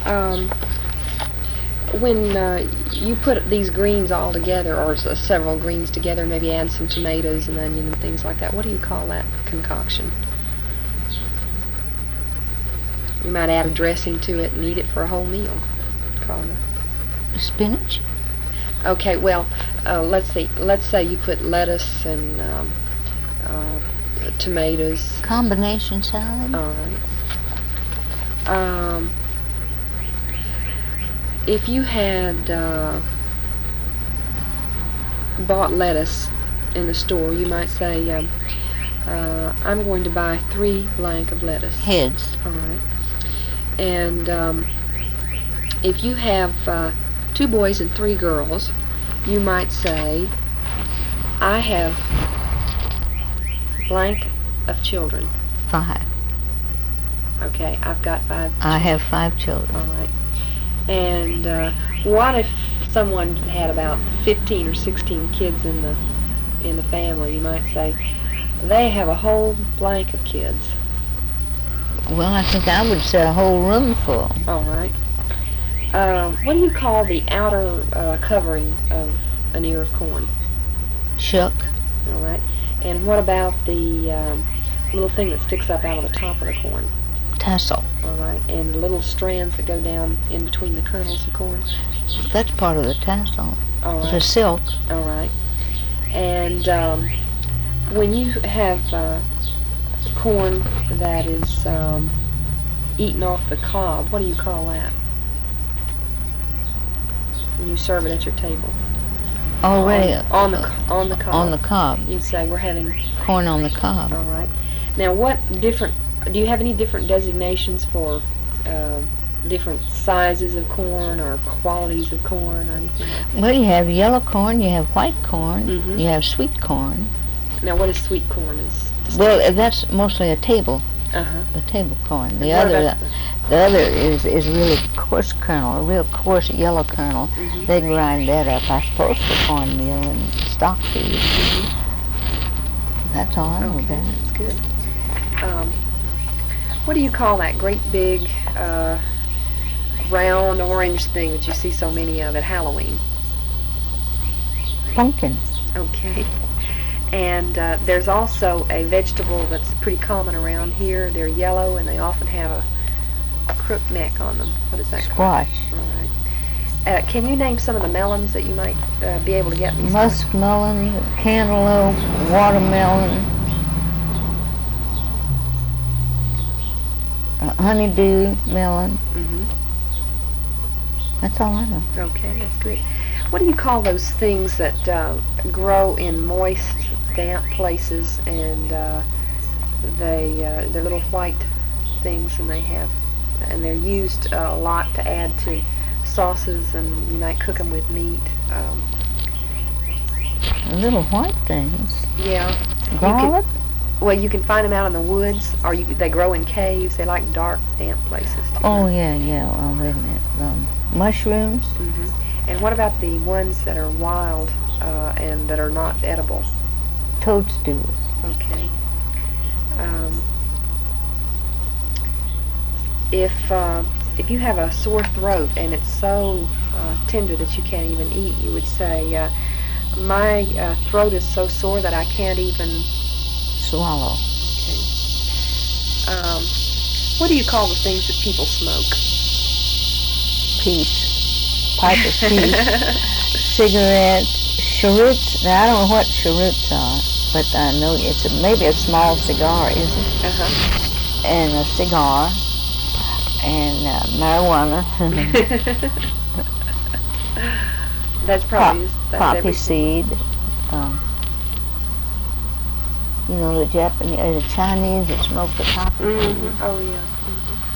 Um, when you put these greens all together, or several greens together, maybe add some tomatoes and onion and things like that, what do you call that concoction? You might add a dressing to it and eat it for a whole meal. Call it. Spinach? Okay, well, let's see. Let's say you put lettuce and tomatoes. Combination salad? All right. If you had bought lettuce in the store, you might say, I'm going to buy 3 blank of lettuce. Heads. All right. And if you have 2 boys and 3 girls, you might say, I have blank of children. 5. Okay, I've got 5 children. I have 5 children. All right. And what if someone had about 15 or 16 kids in the family? You might say, they have a whole blank of kids. Well, I think I would say a whole room full. All right. What do you call the outer covering of an ear of corn? Shuck. All right. And what about the little thing that sticks up out of the top of the corn? Tassel. All right. And the little strands that go down in between the kernels of corn? That's part of the tassel. All right. The silk. All right. And when you have corn that is eaten off the cob, what do you call that? When you serve it at your table. Already on the cob. On the cob. You say we're having corn on the cob. All right. Now, do you have any different designations for different sizes of corn or qualities of corn or anything like that? Well, you have yellow corn, you have white corn, Mm-hmm. you have sweet corn. Now, what is sweet corn? Well, that's mostly a table. Uh-huh. A table corn. The other is really coarse kernel, a real coarse yellow kernel. Mm-hmm. They grind that up, I suppose, for cornmeal and stock feed. Mm-hmm. That's all I know Okay, about it. that's good. What do you call that great big round orange thing that you see so many of at Halloween? Pumpkin. Okay. And there's also a vegetable that's pretty common around here. They're yellow and they often have a crook neck on them. What is that called? Squash. All right. Can you name some of the melons that you might be able to get in these Muskmelon, cantaloupe, watermelon, honeydew melon. Mm-hmm. That's all I know. Okay, that's good. What do you call those things that grow in moist, damp places, and they're little white things, and they're used a lot to add to sauces, and you might cook them with meat. Little white things. Yeah. Garlic? You can find them out in the woods, or they grow in caves. They like dark, damp places. Oh, yeah. Oh, wait a minute. Mushrooms? Mm-hmm. And what about the ones that are wild and that are not edible? Toadstools. Okay. If you have a sore throat and it's so tender that you can't even eat, you would say, my throat is so sore that I can't even swallow. Okay. What do you call the things that people smoke? Peace. Pipe of peace. Cigarettes. Cheroots. Now, I don't know what cheroots are, but I know maybe a small cigar, is it? Uh-huh. And a cigar. And marijuana. That's probably poppy seed. The Japanese, the Chinese that smoke the poppy seed. Oh yeah. Mm-hmm.